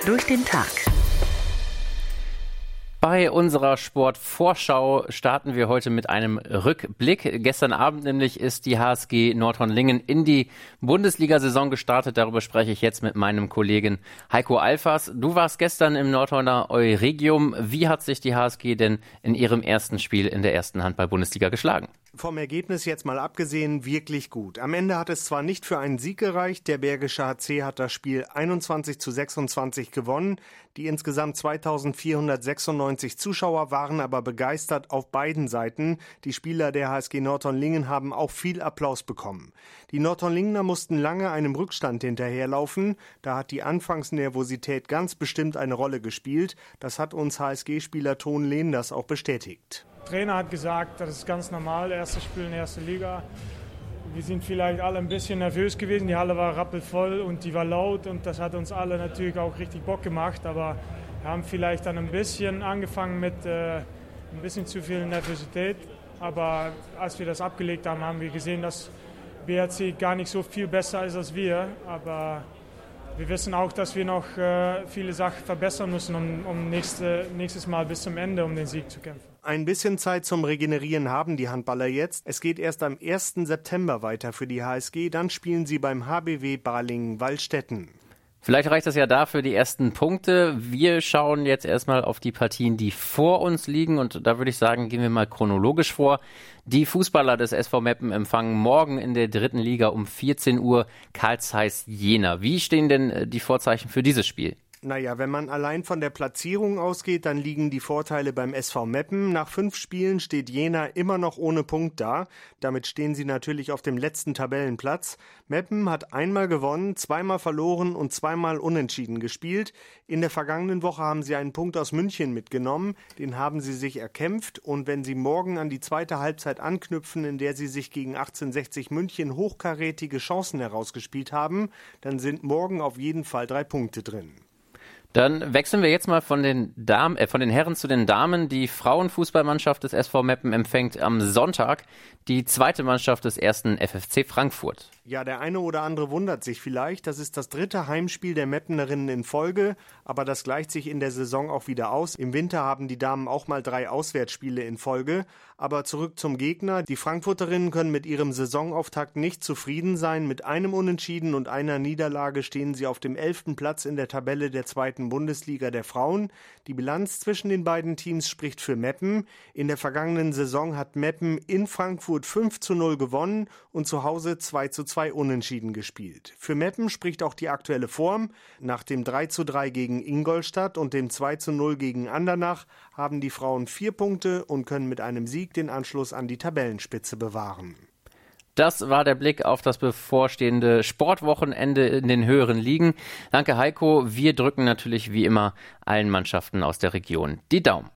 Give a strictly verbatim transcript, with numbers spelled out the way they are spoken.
durch den Tag. Bei unserer Sportvorschau starten wir heute mit einem Rückblick. Gestern Abend nämlich ist die H S G Nordhorn-Lingen in die Bundesliga-Saison gestartet. Darüber spreche ich jetzt mit meinem Kollegen Heiko Alfers. Du warst gestern im Nordhorner Euregium. Wie hat sich die H S G denn in ihrem ersten Spiel in der ersten Handball-Bundesliga geschlagen? Vom Ergebnis jetzt mal abgesehen, wirklich gut. Am Ende hat es zwar nicht für einen Sieg gereicht, der Bergische H C hat das Spiel einundzwanzig zu sechsundzwanzig gewonnen. Die insgesamt zweitausendvierhundertsechsundneunzig Zuschauer waren aber begeistert auf beiden Seiten. Die Spieler der H S G Nordhorn-Lingen haben auch viel Applaus bekommen. Die Nordhorn-Lingener mussten lange einem Rückstand hinterherlaufen. Da hat die Anfangsnervosität ganz bestimmt eine Rolle gespielt. Das hat uns H S G-Spieler Ton Lehners auch bestätigt. Der Trainer hat gesagt, das ist ganz normal, erstes Spiel in der ersten Liga. Wir sind vielleicht alle ein bisschen nervös gewesen, die Halle war rappelvoll und die war laut und das hat uns alle natürlich auch richtig Bock gemacht, aber wir haben vielleicht dann ein bisschen angefangen mit äh, ein bisschen zu viel Nervosität, aber als wir das abgelegt haben, haben wir gesehen, dass B R C gar nicht so viel besser ist als wir, aber wir wissen auch, dass wir noch äh, viele Sachen verbessern müssen, um, um nächste, nächstes Mal bis zum Ende um den Sieg zu kämpfen. Ein bisschen Zeit zum Regenerieren haben die Handballer jetzt. Es geht erst am ersten September weiter für die H S G. Dann spielen sie beim H B W Balingen-Wallstätten. Vielleicht reicht das ja dafür die ersten Punkte. Wir schauen jetzt erstmal auf die Partien, die vor uns liegen. Und da würde ich sagen, gehen wir mal chronologisch vor. Die Fußballer des S V Meppen empfangen morgen in der dritten Liga um vierzehn Uhr Carl Zeiss Jena. Wie stehen denn die Vorzeichen für dieses Spiel? Naja, wenn man allein von der Platzierung ausgeht, dann liegen die Vorteile beim S V Meppen. Nach fünf Spielen steht Jena immer noch ohne Punkt da. Damit stehen sie natürlich auf dem letzten Tabellenplatz. Meppen hat einmal gewonnen, zweimal verloren und zweimal unentschieden gespielt. In der vergangenen Woche haben sie einen Punkt aus München mitgenommen. Den haben sie sich erkämpft. Und wenn sie morgen an die zweite Halbzeit anknüpfen, in der sie sich gegen achtzehnhundertsechzig München hochkarätige Chancen herausgespielt haben, dann sind morgen auf jeden Fall drei Punkte drin. Dann wechseln wir jetzt mal von den Damen, äh, von den Herren zu den Damen. Die Frauenfußballmannschaft des S V Meppen empfängt am Sonntag die zweite Mannschaft des ersten F F C Frankfurt. Ja, der eine oder andere wundert sich vielleicht. Das ist das dritte Heimspiel der Meppenerinnen in Folge, aber das gleicht sich in der Saison auch wieder aus. Im Winter haben die Damen auch mal drei Auswärtsspiele in Folge. Aber zurück zum Gegner. Die Frankfurterinnen können mit ihrem Saisonauftakt nicht zufrieden sein. Mit einem Unentschieden und einer Niederlage stehen sie auf dem elften Platz in der Tabelle der zweiten Bundesliga der Frauen. Die Bilanz zwischen den beiden Teams spricht für Meppen. In der vergangenen Saison hat Meppen in Frankfurt fünf zu null gewonnen und zu Hause zwei zu zwei unentschieden gespielt. Für Meppen spricht auch die aktuelle Form. Nach dem drei zu drei gegen Ingolstadt und dem zwei zu null gegen Andernach haben die Frauen vier Punkte und können mit einem Sieg den Anschluss an die Tabellenspitze bewahren. Das war der Blick auf das bevorstehende Sportwochenende in den höheren Ligen. Danke Heiko, wir drücken natürlich wie immer allen Mannschaften aus der Region die Daumen.